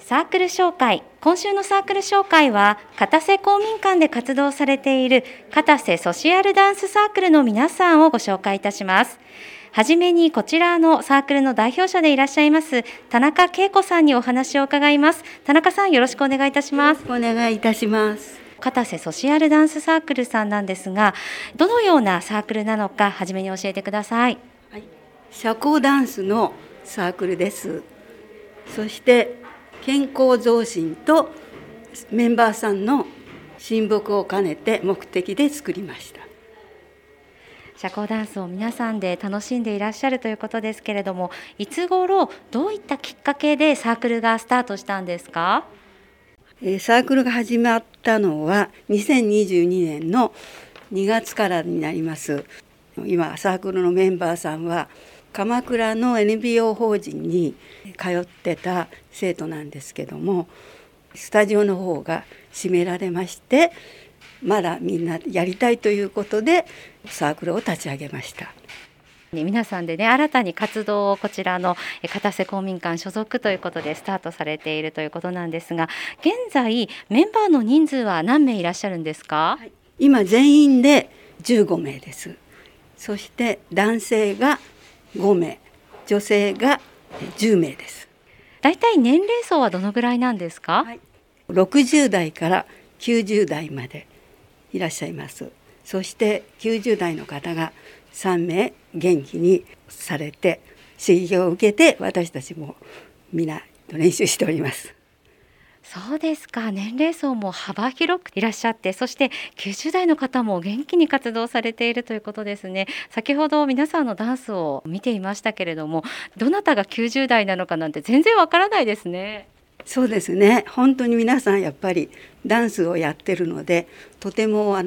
サークル紹介。今週のサークル紹介は片瀬公民館で活動されている片瀬ソシアルダンスサークルの皆さんをご紹介いたします。はじめにこちらのサークルの代表者でいらっしゃいます田中恵子さんにお話を伺います。田中さん、よろしくお願いいたします。 お願いいたします。 片瀬ソシアルダンスサークルさんなんですが、どのようなサークルなのかはじめに教えてください。 はい、社交ダンスのサークルです。そして健康増進とメンバーさんの親睦を兼ねて目的で作りました。 社交ダンスを皆さんで楽しんでいらっしゃるということですけれども、いつ頃どういったきっかけでサークルがスタートしたんですか？ サークルが始まったのは2022年の2月からになります。今サークルのメンバーさんは鎌倉の NPO 法人に通ってた生徒なんですけども、スタジオの方が閉められまして、まだみんなやりたいということでサークルを立ち上げました。 皆さんでね、新たに活動をこちらの片瀬公民館所属ということでスタートされているということなんですが、現在メンバーの人数は何名いらっしゃるんですか？ はい、今全員で15名です。そして男性が5名、女性が10名です。 だいたい年齢層はどのぐらいなんですか？ はい、60代から90代までいらっしゃいます。そして90代の方が3名元気にされて刺激を受けて、私たちもみんな練習しております。 そうですか。年齢層も幅広くいらっしゃって、そして90代の方も元気に活動されているということですね。先ほど皆さんのダンスを見ていましたけれども、どなたが90代なのかなんて全然わからないですね。 そうですね、本当に皆さんやっぱりダンスをやってるので、とても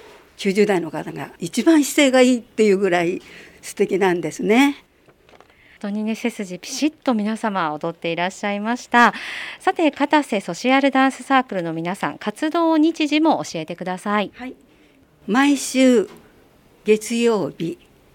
90代の方が一番姿勢がいいっていうぐらい素敵なんですね。 本当にね、背筋ピシッと皆様踊っていらっしゃいました。さて、片瀬ソシアルダンスサークルの皆さん、活動日時も教えてください。 はい、毎週月曜日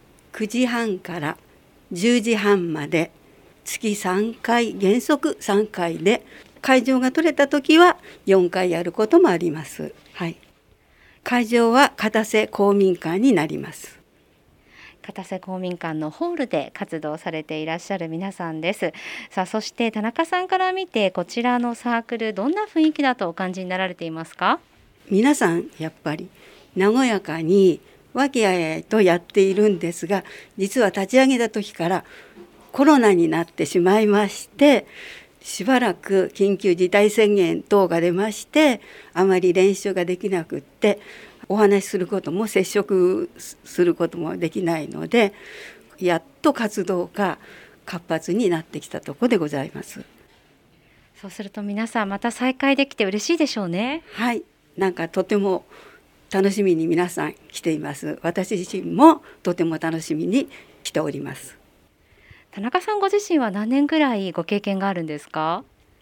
9時半から10時半まで月3回、原則3回で、会場が取れた時は4回やることもあります。はい、会場は片瀬公民館になります。 片瀬公民館のホールで活動されていらっしゃる皆さんです。さあ、そして田中さんから見てこちらのサークル、どんな雰囲気だとお感じになられていますか？ 皆さんやっぱり和やかに和気あいあいとやっているんですが、実は立ち上げた時からコロナになってしまいまして、しばらく緊急事態宣言等が出まして、あまり練習ができなくって、お話しすることも接触することもできないので、やっと活動が活発になってきたところでございます。 そうすると皆さんまた再会できて嬉しいでしょうね。 はい、なんかとても楽しみに皆さん来ています。私自身もとても楽しみに来ております。 田中さんご自身は何年ぐらいご経験があるんですか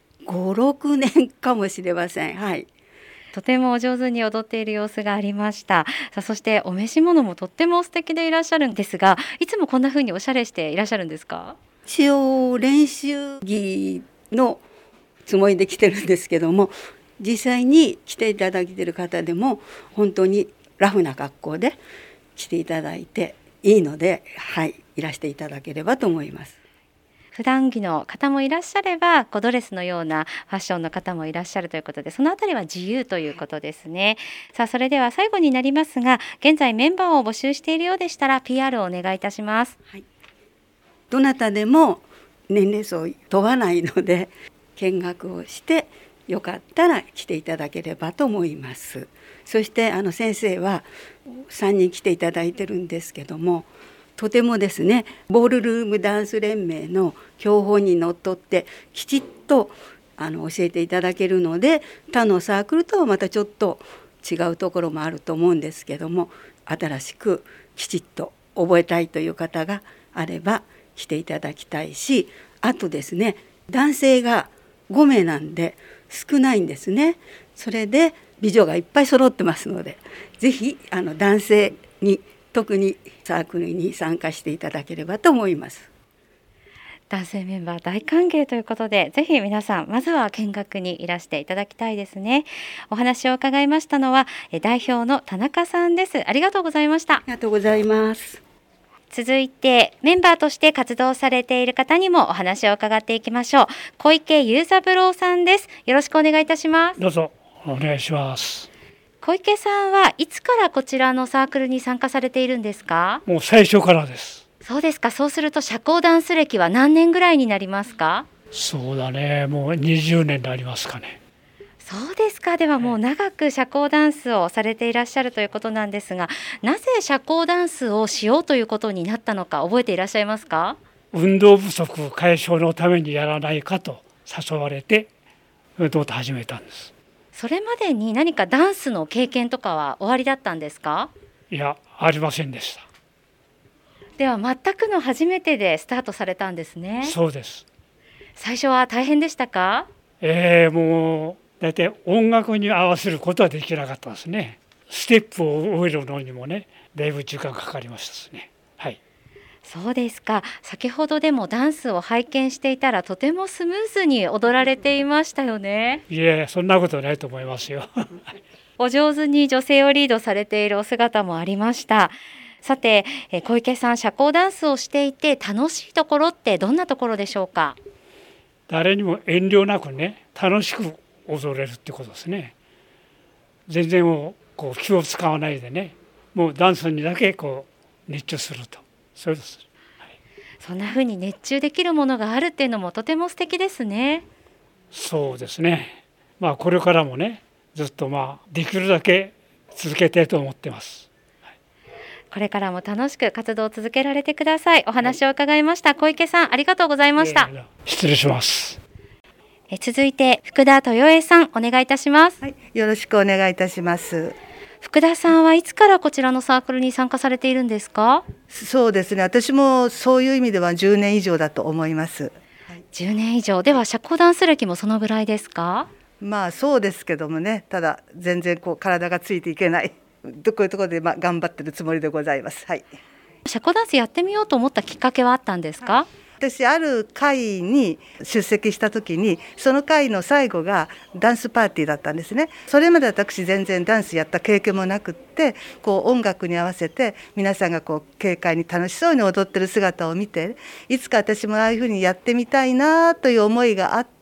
？5、6年かもしれません。はい。 とてもお上手に踊っている様子がありました。さあ、そしてお召し物もとっても素敵でいらっしゃるんですが、いつもこんな風におしゃれしていらっしゃるんですか？ 一応練習着のつもりで来てるんですけども、実際に来ていただいている方でも本当にラフな格好で来ていただいていいので、はい、いらしていただければと思います。 普段着の方もいらっしゃれば、ドレスのようなファッションの方もいらっしゃるということで、そのあたりは自由ということですね。さあ、それでは最後になりますが、現在メンバーを募集しているようでしたら PR をお願いいたします。 はい、どなたでも年齢層問わないので、見学をしてよかったら来ていただければと思います。そして先生は3人来ていただいてるんですけども、とてもですね、ボールルームダンス連盟の教本にのっとってきちっと教えていただけるので、他のサークルとはまたちょっと違うところもあると思うんですけども、新しくきちっと覚えたいという方があれば来ていただきたいし、あとですね、男性が5名なんで少ないんですね。それで美女がいっぱい揃ってますので、ぜひ男性に特にサークルに参加していただければと思います。 男性メンバー大歓迎ということで、ぜひ皆さんまずは見学にいらしていただきたいですね。お話を伺いましたのは代表の田中さんです。ありがとうございました。 ありがとうございます。 続いてメンバーとして活動されている方にもお話を伺っていきましょう。小池雄三郎さんです。よろしくお願いいたします。 どうぞお願いします。 小池さんはいつからこちらのサークルに参加されているんですか？ もう最初からです。 そうですか。そうすると社交ダンス歴は何年ぐらいになりますか？ そうだね、もう20年になりますかね。 そうですか。ではもう長く社交ダンスをされていらっしゃるということなんですが、なぜ社交ダンスをしようということになったのか覚えていらっしゃいますか？ 運動不足解消のためにやらないかと誘われて運動を始めたんです。 それまでに何かダンスの経験とかはおありだったんですか？ いや、ありませんでした。 では全くの初めてでスタートされたんですね。 そうです。 最初は大変でしたか？ もうだいたい音楽に合わせることはできなかったですね。ステップを覚えるのにもね、だいぶ時間かかりましたですね。はい。 そうですか。先ほどでもダンスを拝見していたらとてもスムーズに踊られていましたよね。 いえ、そんなことないと思いますよ。 お上手に女性をリードされているお姿もありました。さて、小池さん、社交ダンスをしていて楽しいところってどんなところでしょうか？ 誰にも遠慮なくね、楽しく踊れるってことですね。全然もうこう気を使わないでね、もうダンスにだけこう熱中すると、そうです。はい、 そんな風に熱中できるものがあるっていうのもとても素敵ですね。 そうですね。これからもね、ずっとできるだけ続けたいと思ってます。 これからも楽しく活動を続けられてください。お話を伺いました。小池さん、ありがとうございました。 失礼します。 続いて福田豊江さん、お願いいたします。 はい、よろしくお願いいたします。 福田さんはいつからこちらのサークルに参加されているんですか？ そうですね、私もそういう意味では10年以上だと思います。 10年以上では社交ダンス歴もそのぐらいですか？ そうですけどもね、ただ全然体がついていけないこういうところで頑張ってるつもりでございます。はい。 社交ダンスやってみようと思ったきっかけはあったんですか？ 私ある会に出席した時に、その会の最後がダンスパーティーだったんですね。それまで私全然ダンスやった経験もなくって、音楽に合わせて皆さんが軽快に楽しそうに踊ってる姿を見て、いつか私もああいうふうにやってみたいなという思いがあって、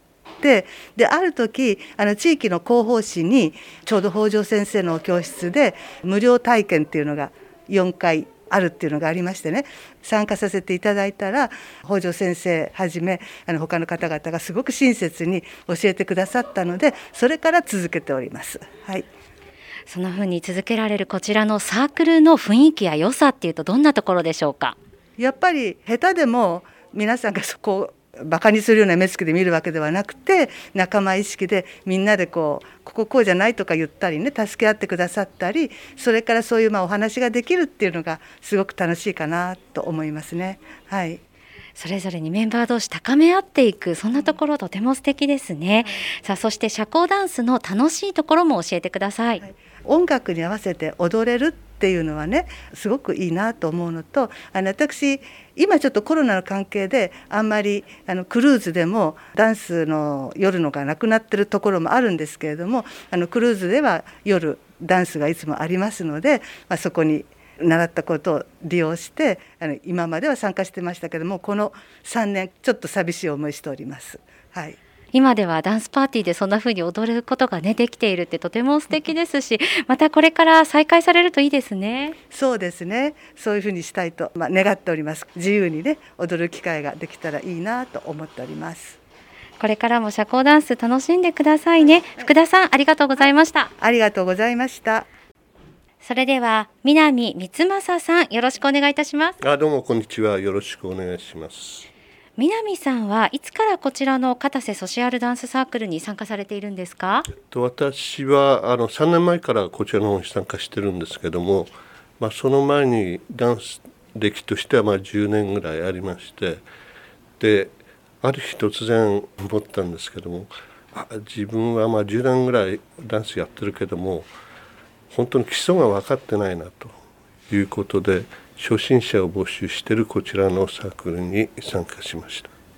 である時地域の広報誌にちょうど北条先生の教室で無料体験っていうのが4回あるっていうのがありましてね、参加させていただいたら北条先生はじめ他の方々がすごく親切に教えてくださったので、それから続けております。はい。 そんな風に続けられるこちらのサークルの雰囲気や良さっていうとどんなところでしょうか？ やっぱり下手でも皆さんがそこをバカにするような目つきで見るわけではなくて、仲間意識でみんなでこうじゃないとか言ったりね、助け合ってくださったり、それからそういうお話ができるっていうのがすごく楽しいかなと思いますね。はい。 それぞれにメンバー同士高め合っていく、そんなところとても素敵ですね。さあ、そして社交ダンスの楽しいところも教えてください。 音楽に合わせて踊れるっていうのはね、すごくいいなと思うのと、私今ちょっとコロナの関係であんまりクルーズでもダンスの夜のがなくなってるところもあるんですけれども、クルーズでは夜ダンスがいつもありますので、そこに習ったことを利用して今までは参加してましたけども、この3年ちょっと寂しい思いしております。はい。 今ではダンスパーティーでそんな風に踊ることがねできているってとても素敵ですし、またこれから再開されるといいですね。 そうですね、そういう風にしたいと、願っております。自由にね踊る機会ができたらいいなと思っております。 これからも社交ダンス楽しんでくださいね。福田さん、ありがとうございました。 ありがとうございました。 それでは南光正さん、よろしくお願いいたします。 どうもこんにちは、よろしくお願いします。 南さんはいつからこちらの片瀬ソシアルダンスサークルに参加されているんですか？ 私は3年前からこちらの方に参加してるんですけども、その前にダンス歴としては10年ぐらいありまして、である日突然思ったんですけども、自分は10年ぐらいダンスやってるけども本当に基礎が分かってないなということで、初心者を募集しているこちらのサークルに参加しました。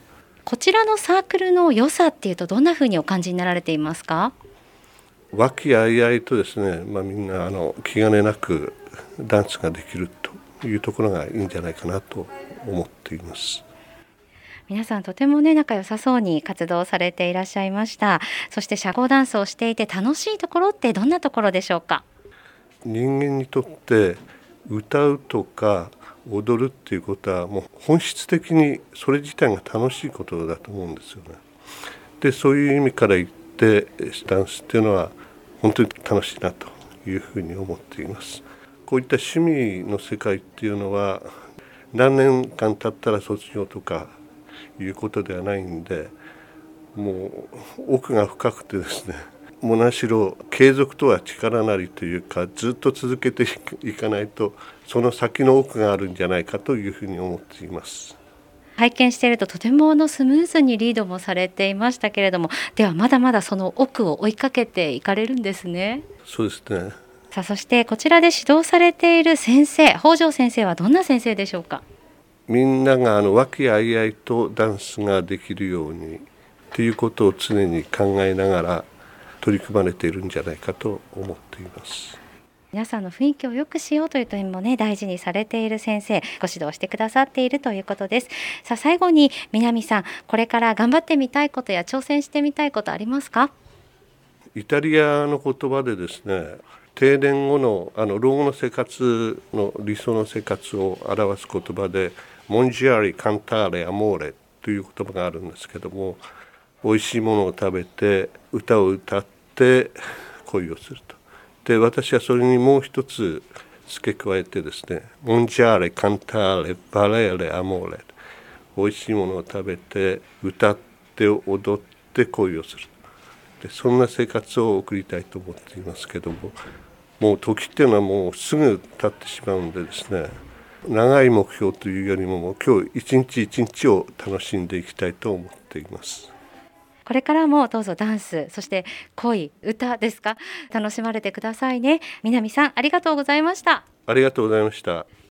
こちらのサークルの良さっていうとどんなふうにお感じになられていますか？ 和気あいあいとですね、みんな気兼ねなくダンスができるというところがいいんじゃないかなと思っています。 皆さんとてもね仲良さそうに活動されていらっしゃいました。そして社交ダンスをしていて楽しいところってどんなところでしょうか？ 人間にとって歌うとか踊るっていうことはもう本質的にそれ自体が楽しいことだと思うんですよね。でそういう意味から言ってダンスっていうのは本当に楽しいなというふうに思っています。こういった趣味の世界っていうのは何年間経ったら卒業とかいうことではないんで、もう奥が深くてですね、もう何しろ継続とは力なりというか、ずっと続けていかないとその先の奥があるんじゃないかというふうに思っています。 拝見しているととてもスムーズにリードもされていましたけれども、ではまだまだその奥を追いかけていかれるんですね。 そうですね。 さあ、そしてこちらで指導されている先生、北條先生はどんな先生でしょうか？ みんなが和気あいあいとダンスができるようにということを常に考えながら取り組まれているんじゃないかと思っています。 皆さんの雰囲気を良くしようという点もね大事にされている先生、ご指導してくださっているということです。さあ、最後に南さん、これから頑張ってみたいことや挑戦してみたいことありますか？ イタリアの言葉でですね、定年後の老後の生活の理想の生活を表す言葉でモンジャーリカンターレアモーレという言葉があるんですけども、美味しいものを食べて歌を歌って恋をすると。で私はそれにもう一つ付け加えてですね、モンジャーレカンターレバレーレアモーレ、美味しいものを食べて歌って踊って恋をする。でそんな生活を送りたいと思っていますけども、もう時っていうのはもうすぐ経ってしまうんでですね、長い目標というよりももう今日一日一日を楽しんでいきたいと思っています。 これからもどうぞダンス、そして恋、歌ですか、楽しまれてくださいね。南さん、ありがとうございました。 ありがとうございました。